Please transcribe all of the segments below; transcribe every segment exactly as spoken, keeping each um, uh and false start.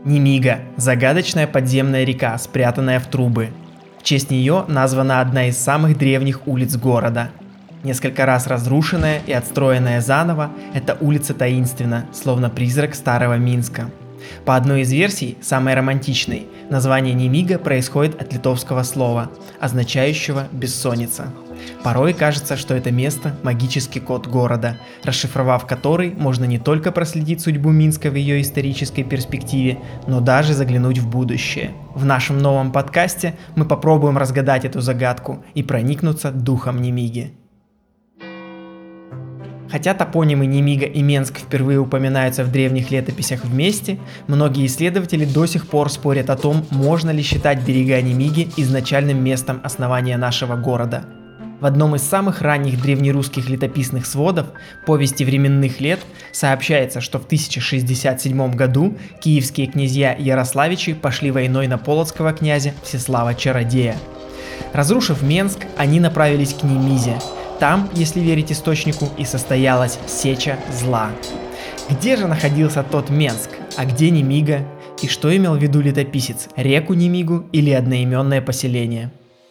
Немига – загадочная подземная река, спрятанная в трубы. В честь нее названа одна из самых древних улиц города. Несколько раз разрушенная и отстроенная заново, эта улица таинственна, словно призрак старого Минска. По одной из версий, самой романтичной, название Немига происходит от литовского слова, означающего «бессонница». Порой кажется, что это место – магический код города, расшифровав который, можно не только проследить судьбу Минска в ее исторической перспективе, но даже заглянуть в будущее. В нашем новом подкасте мы попробуем разгадать эту загадку и проникнуться духом Немиги. Хотя топонимы Немига и Менск впервые упоминаются в древних летописях вместе, многие исследователи до сих пор спорят о том, можно ли считать берега Немиги изначальным местом основания нашего города. В одном из самых ранних древнерусских летописных сводов, повести временных лет, сообщается, что в тысяча шестьдесят седьмом году киевские князья Ярославичи пошли войной на полоцкого князя Всеслава Чародея. Разрушив Менск, они направились к Немизе. Там, если верить источнику, и состоялась сеча зла. Где же находился тот Менск, а где Немига? И что имел в виду летописец, реку Немигу или одноименное поселение?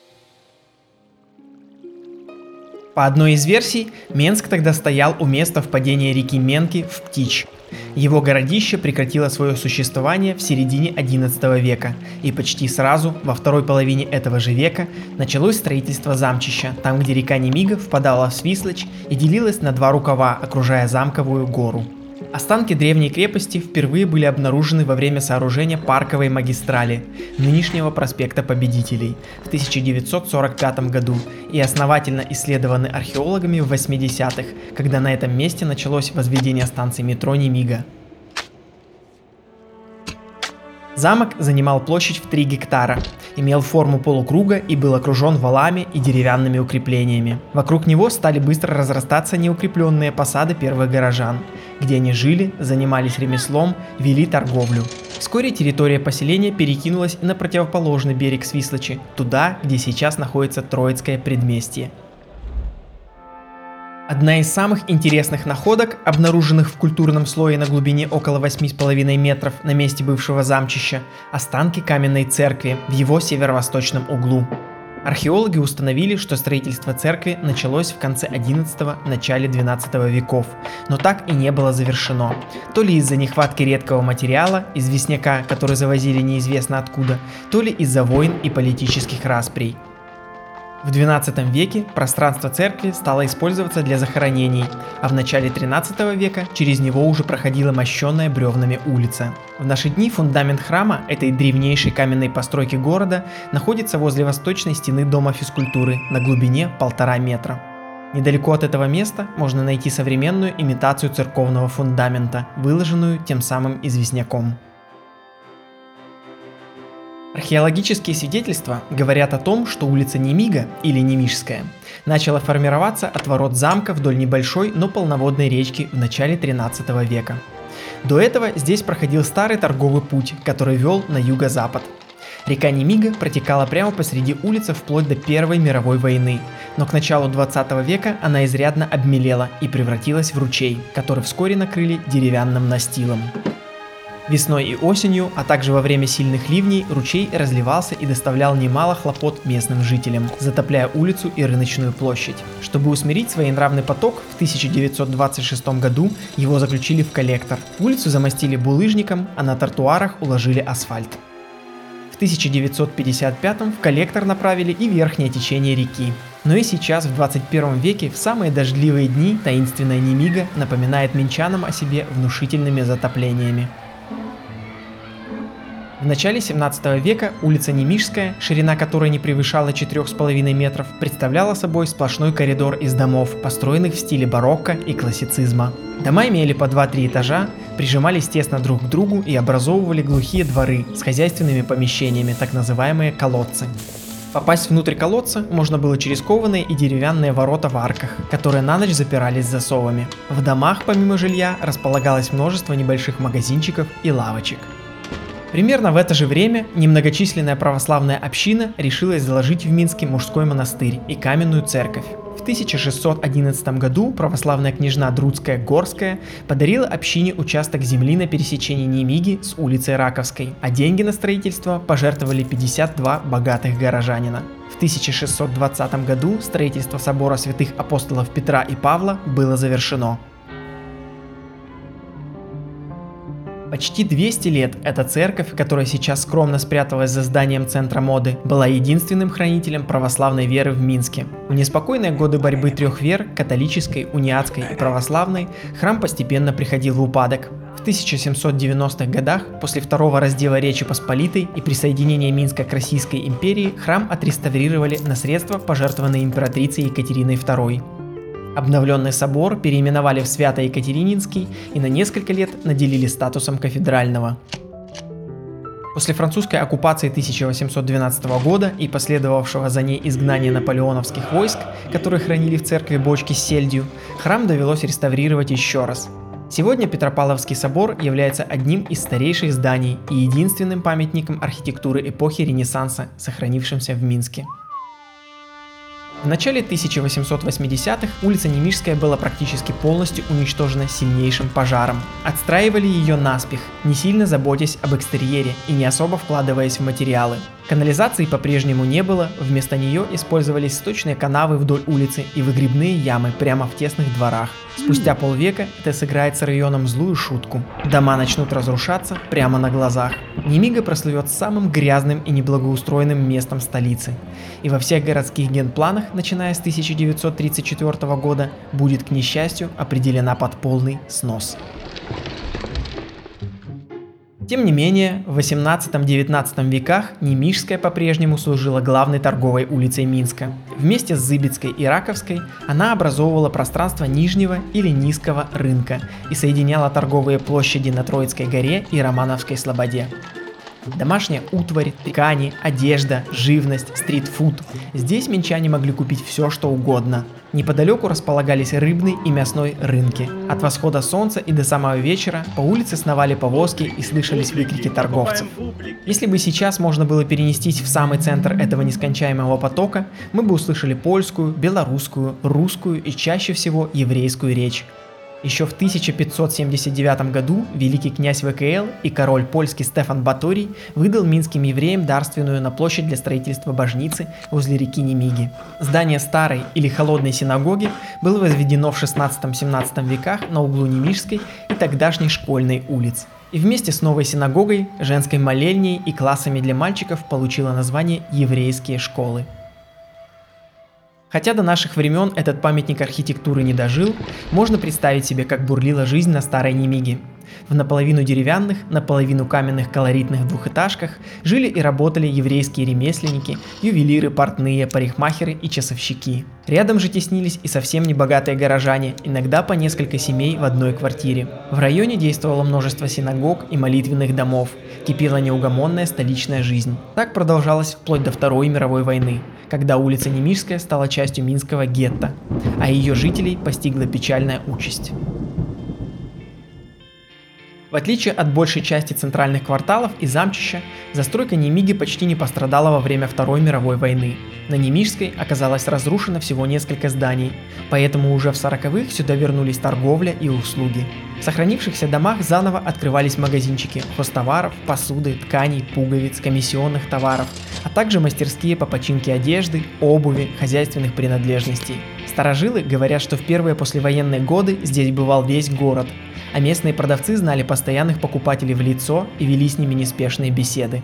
По одной из версий, Менск тогда стоял у места впадения реки Менки в Птич. Его городище прекратило свое существование в середине одиннадцатого века, и почти сразу, во второй половине этого же века, началось строительство замчища, там где река Немига впадала в Свислочь и делилась на два рукава, окружая замковую гору. Останки древней крепости впервые были обнаружены во время сооружения парковой магистрали, нынешнего проспекта Победителей, в тысяча девятьсот сорок пятом году и основательно исследованы археологами в восьмидесятых, когда на этом месте началось возведение станции метро Немига. Замок занимал площадь в три гектара, имел форму полукруга и был окружен валами и деревянными укреплениями. Вокруг него стали быстро разрастаться неукрепленные посады первых горожан, где они жили, занимались ремеслом, вели торговлю. Вскоре территория поселения перекинулась на противоположный берег Свислочи, туда, где сейчас находится Троицкое предместье. Одна из самых интересных находок, обнаруженных в культурном слое на глубине около восьми с половиной метров на месте бывшего замчища, останки каменной церкви в его северо-восточном углу. Археологи установили, что строительство церкви началось в конце одиннадцатого – начале двенадцатого веков, но так и не было завершено. То ли из-за нехватки редкого материала, известняка, который завозили неизвестно откуда, то ли из-за войн и политических расприй. В двенадцатом веке пространство церкви стало использоваться для захоронений, а в начале тринадцатого века через него уже проходила мощенная бревнами улица. В наши дни фундамент храма, этой древнейшей каменной постройки города, находится возле восточной стены Дома физкультуры на глубине полтора метра. Недалеко от этого места можно найти современную имитацию церковного фундамента, выложенную тем самым известняком. Археологические свидетельства говорят о том, что улица Немига, или Немишская, начала формироваться от ворот замка вдоль небольшой, но полноводной речки в начале тринадцатого века. До этого здесь проходил старый торговый путь, который вел на юго-запад. Река Немига протекала прямо посреди улицы вплоть до Первой мировой войны, но к началу двадцатого века она изрядно обмелела и превратилась в ручей, который вскоре накрыли деревянным настилом. Весной и осенью, а также во время сильных ливней, ручей разливался и доставлял немало хлопот местным жителям, затопляя улицу и рыночную площадь. Чтобы усмирить своенравный поток, в тысяча девятьсот двадцать шестом году его заключили в коллектор. Улицу замостили булыжником, а на тротуарах уложили асфальт. В тысяча девятьсот пятьдесят пятом в коллектор направили и верхнее течение реки. Но и сейчас, в двадцать первом веке, в самые дождливые дни, таинственная Немига напоминает минчанам о себе внушительными затоплениями. В начале семнадцатого века улица Немишская, ширина которой не превышала четырёх с половиной метров, представляла собой сплошной коридор из домов, построенных в стиле барокко и классицизма. Дома имели по два-три этажа, прижимались тесно друг к другу и образовывали глухие дворы с хозяйственными помещениями, так называемые колодцы. Попасть внутрь колодца можно было через кованые и деревянные ворота в арках, которые на ночь запирались засовами. В домах, помимо жилья, располагалось множество небольших магазинчиков и лавочек. Примерно в это же время немногочисленная православная община решилась заложить в Минске мужской монастырь и каменную церковь. В тысяча шестьсот одиннадцатом году православная княжна Друцкая Горская подарила общине участок земли на пересечении Немиги с улицей Раковской, а деньги на строительство пожертвовали пятьдесят два богатых горожанина. В тысяча шестьсот двадцатом году строительство собора святых апостолов Петра и Павла было завершено. Почти двести лет эта церковь, которая сейчас скромно спряталась за зданием Центра моды, была единственным хранителем православной веры в Минске. В неспокойные годы борьбы трех вер – католической, униатской и православной – храм постепенно приходил в упадок. В тысяча семьсот девяностых годах, после второго раздела Речи Посполитой и присоединения Минска к Российской империи, храм отреставрировали на средства, пожертвованные императрицей Екатериной второй. Обновленный собор переименовали в Свято-Екатерининский и на несколько лет наделили статусом кафедрального. После французской оккупации тысяча восемьсот двенадцатого года и последовавшего за ней изгнания наполеоновских войск, которые хранили в церкви бочки с сельдью, храм довелось реставрировать еще раз. Сегодня Петропавловский собор является одним из старейших зданий и единственным памятником архитектуры эпохи Ренессанса, сохранившимся в Минске. В начале тысяча восемьсот восьмидесятых улица Немишская была практически полностью уничтожена сильнейшим пожаром. Отстраивали ее наспех, не сильно заботясь об экстерьере и не особо вкладываясь в материалы. Канализации по-прежнему не было, вместо нее использовались сточные канавы вдоль улицы и выгребные ямы прямо в тесных дворах. Спустя полвека это сыграет с районом злую шутку. Дома начнут разрушаться прямо на глазах. Немига прослывет самым грязным и неблагоустроенным местом столицы. И во всех городских генпланах, начиная с тысяча девятьсот тридцать четвёртого года, будет, к несчастью, определена под полный снос. Тем не менее, в восемнадцатом-девятнадцатом веках Немишская по-прежнему служила главной торговой улицей Минска. Вместе с Зыбицкой и Раковской она образовывала пространство Нижнего или Низкого рынка и соединяла торговые площади на Троицкой горе и Романовской слободе. Домашняя утварь, ткани, одежда, живность, стритфуд. Здесь минчане могли купить все, что угодно. Неподалеку располагались рыбный и мясной рынки. От восхода солнца и до самого вечера по улице сновали повозки и слышались выкрики торговцев. Если бы сейчас можно было перенестись в самый центр этого нескончаемого потока, мы бы услышали польскую, белорусскую, русскую и чаще всего еврейскую речь. Еще в тысяча пятьсот семьдесят девятом году великий князь вэ ка эл и король польский Стефан Баторий выдал минским евреям дарственную на площадь для строительства божницы возле реки Немиги. Здание старой или холодной синагоги было возведено в шестнадцатом-семнадцатом веках на углу Немишской и тогдашней Школьной улиц. И вместе с новой синагогой, женской молельней и классами для мальчиков получила название «Еврейские школы». Хотя до наших времен этот памятник архитектуры не дожил, можно представить себе, как бурлила жизнь на старой Немиге. В наполовину деревянных, наполовину каменных колоритных двухэтажках жили и работали еврейские ремесленники, ювелиры, портные, парикмахеры и часовщики. Рядом же теснились и совсем небогатые горожане, иногда по несколько семей в одной квартире. В районе действовало множество синагог и молитвенных домов, кипела неугомонная столичная жизнь. Так продолжалось вплоть до Второй мировой войны, когда улица Немишская стала частью Минского гетто, а ее жителей постигла печальная участь. В отличие от большей части центральных кварталов и замчища, застройка Немиги почти не пострадала во время Второй мировой войны. На Немишской оказалось разрушено всего несколько зданий, поэтому уже в сороковых сюда вернулись торговля и услуги. В сохранившихся домах заново открывались магазинчики хозтоваров, посуды, тканей, пуговиц, комиссионных товаров, а также мастерские по починке одежды, обуви, хозяйственных принадлежностей. Старожилы говорят, что в первые послевоенные годы здесь бывал весь город, а местные продавцы знали постоянных покупателей в лицо и вели с ними неспешные беседы.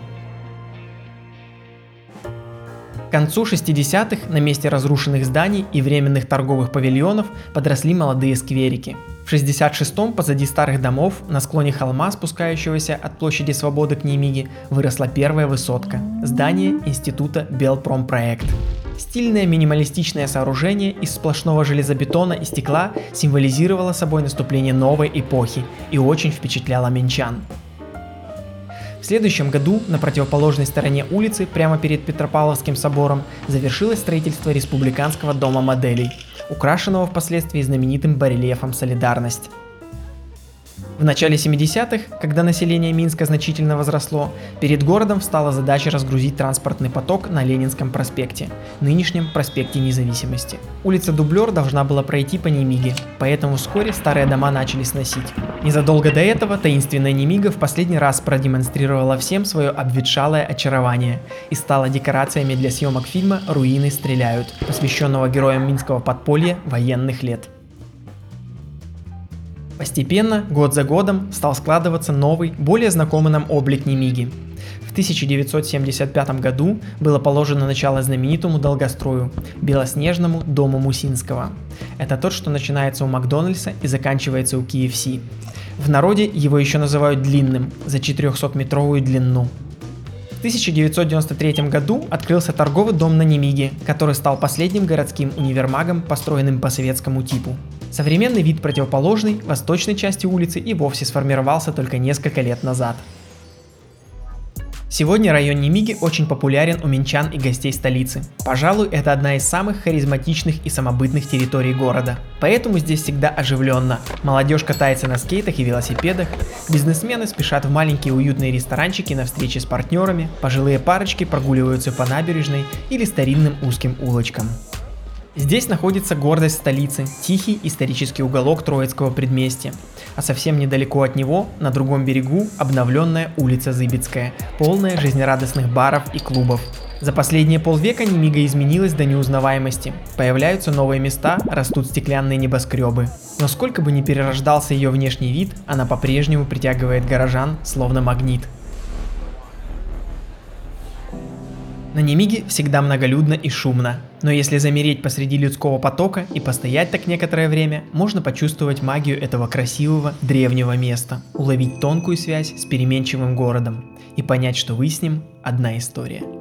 К концу шестидесятых на месте разрушенных зданий и временных торговых павильонов подросли молодые скверики. В шестьдесят шестом позади старых домов на склоне холма, спускающегося от площади Свободы к Немиге, выросла первая высотка – здание Института Белпромпроект. Стильное минималистичное сооружение из сплошного железобетона и стекла символизировало собой наступление новой эпохи и очень впечатляло минчан. В следующем году на противоположной стороне улицы, прямо перед Петропавловским собором, завершилось строительство Республиканского дома моделей, украшенного впоследствии знаменитым барельефом «Солидарность». В начале семидесятых, когда население Минска значительно возросло, перед городом встала задача разгрузить транспортный поток на Ленинском проспекте, нынешнем проспекте Независимости. Улица Дублер должна была пройти по Немиге, поэтому вскоре старые дома начали сносить. Незадолго до этого таинственная Немига в последний раз продемонстрировала всем свое обветшалое очарование и стала декорациями для съемок фильма «Руины стреляют», посвященного героям минского подполья военных лет. Постепенно, год за годом, стал складываться новый, более знакомый нам облик Немиги. В тысяча девятьсот семьдесят пятом году было положено начало знаменитому долгострою – белоснежному дому Мусинского. Это тот, что начинается у Макдональдса и заканчивается у кей эф си. В народе его еще называют длинным, за четырехсотметровую длину. В тысяча девятьсот девяносто третьем году открылся торговый дом на Немиге, который стал последним городским универмагом, построенным по советскому типу. Современный вид противоположной, восточной части улицы и вовсе сформировался только несколько лет назад. Сегодня район Немиги очень популярен у минчан и гостей столицы. Пожалуй, это одна из самых харизматичных и самобытных территорий города. Поэтому здесь всегда оживленно. Молодежь катается на скейтах и велосипедах, бизнесмены спешат в маленькие уютные ресторанчики на встречи с партнерами, пожилые парочки прогуливаются по набережной или старинным узким улочкам. Здесь находится гордость столицы, тихий исторический уголок Троицкого предместья, а совсем недалеко от него, на другом берегу, обновленная улица Зыбицкая, полная жизнерадостных баров и клубов. За последние полвека Немига изменилась до неузнаваемости, появляются новые места, растут стеклянные небоскребы. Но сколько бы ни перерождался ее внешний вид, она по-прежнему притягивает горожан, словно магнит. На Немиге всегда многолюдно и шумно, но если замереть посреди людского потока и постоять так некоторое время, можно почувствовать магию этого красивого древнего места, уловить тонкую связь с переменчивым городом и понять, что вы с ним одна история.